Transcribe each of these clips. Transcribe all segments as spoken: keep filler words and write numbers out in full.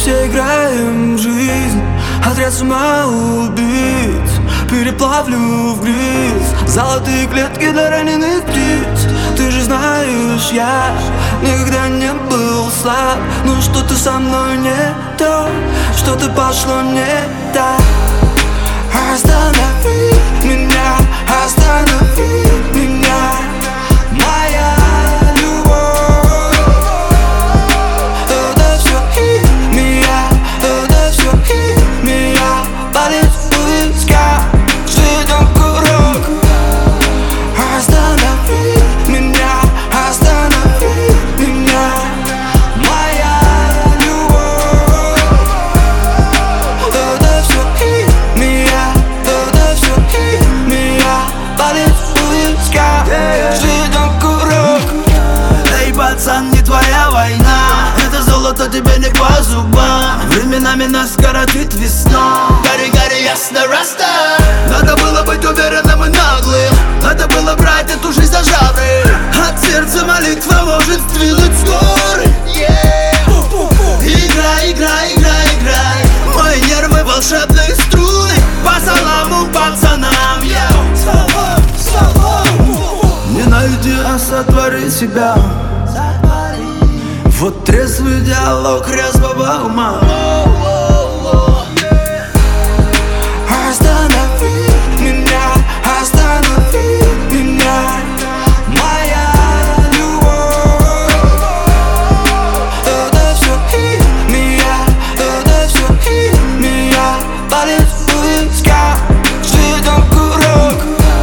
все играем в жизнь, отряд самоубийц. Переплавлю в грязь золотые клетки для раненых птиц. Ты же знаешь, я никогда не был слаб, но что-то со мной не то, что-то пошло не так. Останови меня, останови меня, моя любовь. Это все химия, это все химия. Палец в висках, ждем курок. Останови меня, останови меня, моя любовь. Это все химия, это все химия. Палец в висках, ждем курок. Эй, пацан, не твоя война, это золото тебе не по зубам. Временами нас коротит весна. Гори, гори, ясно, раста. Надо было быть уверенным и наглым, надо было брать эту жизнь за жабры. От сердца молитва может сдвинуть с горы. Играй, играй, играй, играй, мои нервы волшебные струны. По саламу пацанам, я салам, салам. Не найди, а сотвори себя. Вот трезвый диалог резвого ума. Останови меня, останови меня, моя любовь. Это все химия, это все химия. Палец в висках, ждем курок.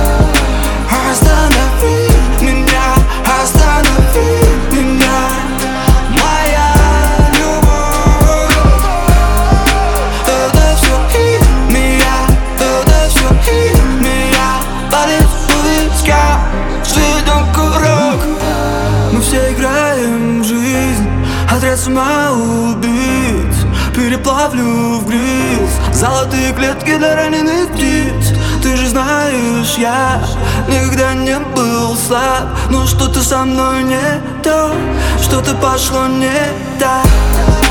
Останови меня, останови меня, моя любовь. Это все химия, это все химия. Палец в висках, ждем курок. Мы все играем в жизнь, отряд самоубийц. Переплавлю в грязь золотые клетки для раненых птиц. Ты же знаешь, я никогда не был слаб, но что-то со мной не то, что-то пошло не так.